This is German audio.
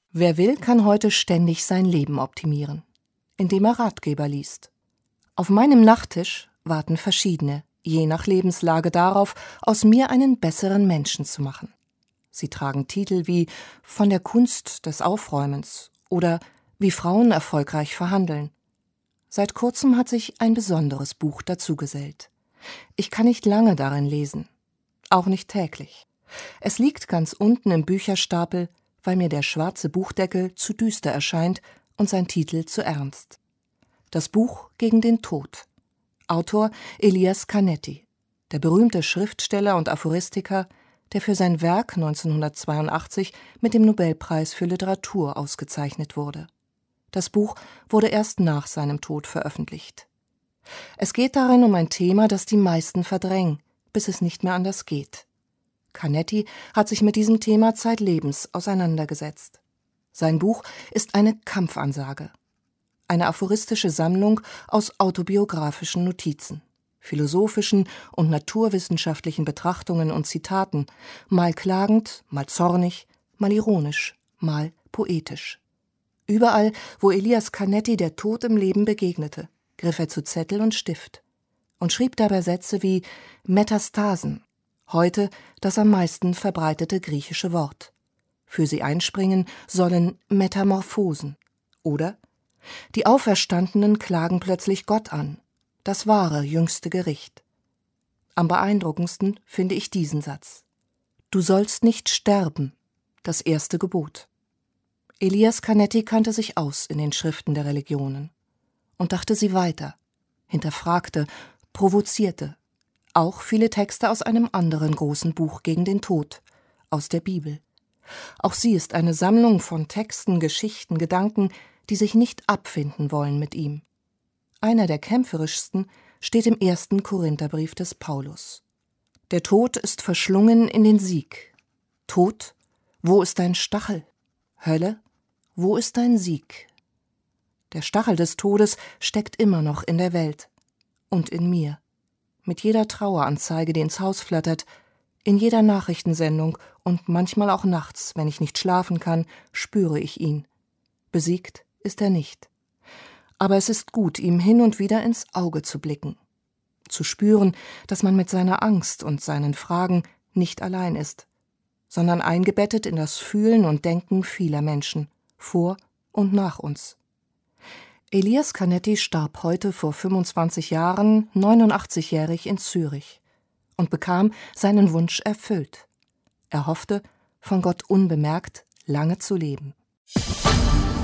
Wer will, kann heute ständig sein Leben optimieren, indem er Ratgeber liest. Auf meinem Nachttisch warten verschiedene, je nach Lebenslage darauf, aus mir einen besseren Menschen zu machen. Sie tragen Titel wie »Von der Kunst des Aufräumens« oder »Wie Frauen erfolgreich verhandeln«. Seit kurzem hat sich ein besonderes Buch dazugesellt. Ich kann nicht lange darin lesen, auch nicht täglich. Es liegt ganz unten im Bücherstapel, weil mir der schwarze Buchdeckel zu düster erscheint und sein Titel zu ernst. Das Buch gegen den Tod. Autor Elias Canetti, der berühmte Schriftsteller und Aphoristiker, der für sein Werk 1982 mit dem Nobelpreis für Literatur ausgezeichnet wurde. Das Buch wurde erst nach seinem Tod veröffentlicht. Es geht darin um ein Thema, das die meisten verdrängen, bis es nicht mehr anders geht. Canetti hat sich mit diesem Thema zeitlebens auseinandergesetzt. Sein Buch ist eine Kampfansage. Eine aphoristische Sammlung aus autobiografischen Notizen, philosophischen und naturwissenschaftlichen Betrachtungen und Zitaten, mal klagend, mal zornig, mal ironisch, mal poetisch. Überall, wo Elias Canetti der Tod im Leben begegnete, griff er zu Zettel und Stift und schrieb dabei Sätze wie Metastasen, heute das am meisten verbreitete griechische Wort. Für sie einspringen sollen Metamorphosen. Oder die Auferstandenen klagen plötzlich Gott an, das wahre jüngste Gericht. Am beeindruckendsten finde ich diesen Satz. Du sollst nicht sterben, das erste Gebot. Elias Canetti kannte sich aus in den Schriften der Religionen und dachte sie weiter, hinterfragte, provozierte. Auch viele Texte aus einem anderen großen Buch gegen den Tod, aus der Bibel. Auch sie ist eine Sammlung von Texten, Geschichten, Gedanken, die sich nicht abfinden wollen mit ihm. Einer der kämpferischsten steht im 1. Korintherbrief des Paulus. Der Tod ist verschlungen in den Sieg. Tod, wo ist dein Stachel? Hölle, wo ist dein Sieg? Der Stachel des Todes steckt immer noch in der Welt und in mir. Mit jeder Traueranzeige, die ins Haus flattert, in jeder Nachrichtensendung und manchmal auch nachts, wenn ich nicht schlafen kann, spüre ich ihn. Besiegt ist er nicht. Aber es ist gut, ihm hin und wieder ins Auge zu blicken. Zu spüren, dass man mit seiner Angst und seinen Fragen nicht allein ist, sondern eingebettet in das Fühlen und Denken vieler Menschen, vor und nach uns. Elias Canetti starb heute vor 25 Jahren, 89-jährig in Zürich und bekam seinen Wunsch erfüllt. Er hoffte, von Gott unbemerkt lange zu leben.